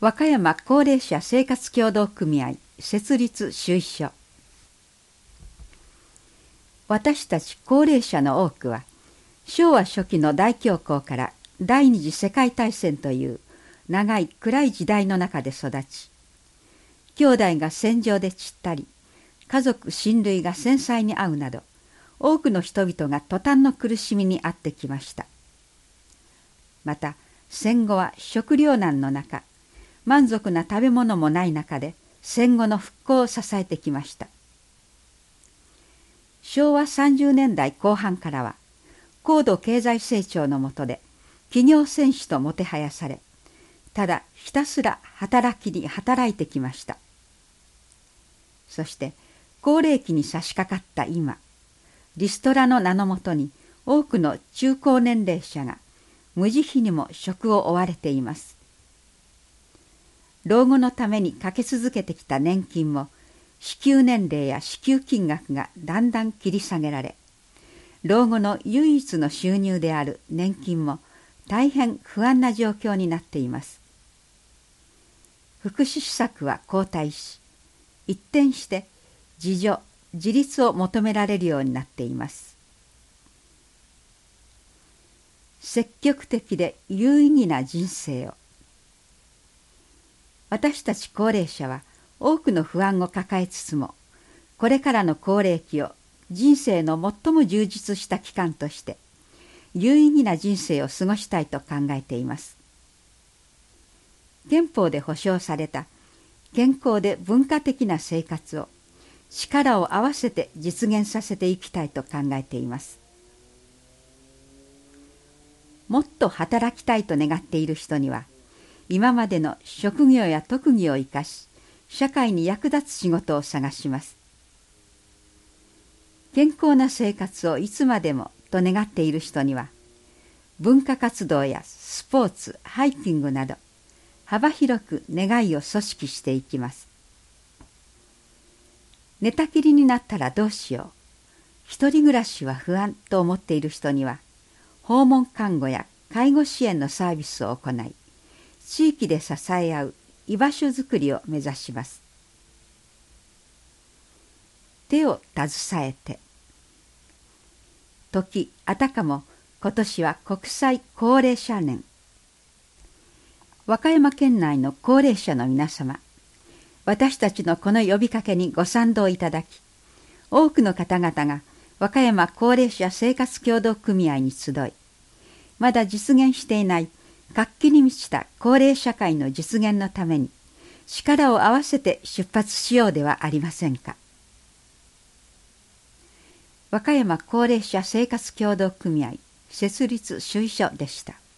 和歌山高齢者生活協同組合設立主意書。私たち高齢者の多くは、昭和初期の大恐慌から第二次世界大戦という長い暗い時代の中で育ち、兄弟が戦場で散ったり、家族親類が戦災に遭うなど、多くの人々が途端の苦しみに遭ってきました。また戦後は食糧難の中、満足な食べ物もない中で戦後の復興を支えてきました。昭和30年代後半からは、高度経済成長の下で企業戦士ともてはやされ、ただひたすら働きに働いてきました。そして高齢期に差し掛かった今、リストラの名のもとに多くの中高年齢者が無慈悲にも職を追われています。老後のためにかけ続けてきた年金も、支給年齢や支給金額がだんだん切り下げられ、老後の唯一の収入である年金も大変不安な状況になっています。福祉施策は後退し、一転して自助・自立を求められるようになっています。積極的で有意義な人生を。私たち高齢者は多くの不安を抱えつつも、これからの高齢期を人生の最も充実した期間として、有意義な人生を過ごしたいと考えています。憲法で保障された健康で文化的な生活を力を合わせて実現させていきたいと考えています。もっと働きたいと願っている人には、今までの職業や特技を生かし、社会に役立つ仕事を探します。健康な生活をいつまでもと願っている人には、文化活動やスポーツ、ハイキングなど、幅広く願いを組織していきます。寝たきりになったらどうしよう、一人暮らしは不安と思っている人には、訪問看護や介護支援のサービスを行い、地域で支え合う居場所づくりを目指します。手を携えて。時あたかも今年は国際高齢者年。和歌山県内の高齢者の皆様、私たちのこの呼びかけにご賛同いただき、多くの方々が和歌山高齢者生活協同組合に集い、まだ実現していない活気に満ちた高齢社会の実現のために力を合わせて出発しようではありませんか。和歌山高齢者生活協同組合設立主意書でした。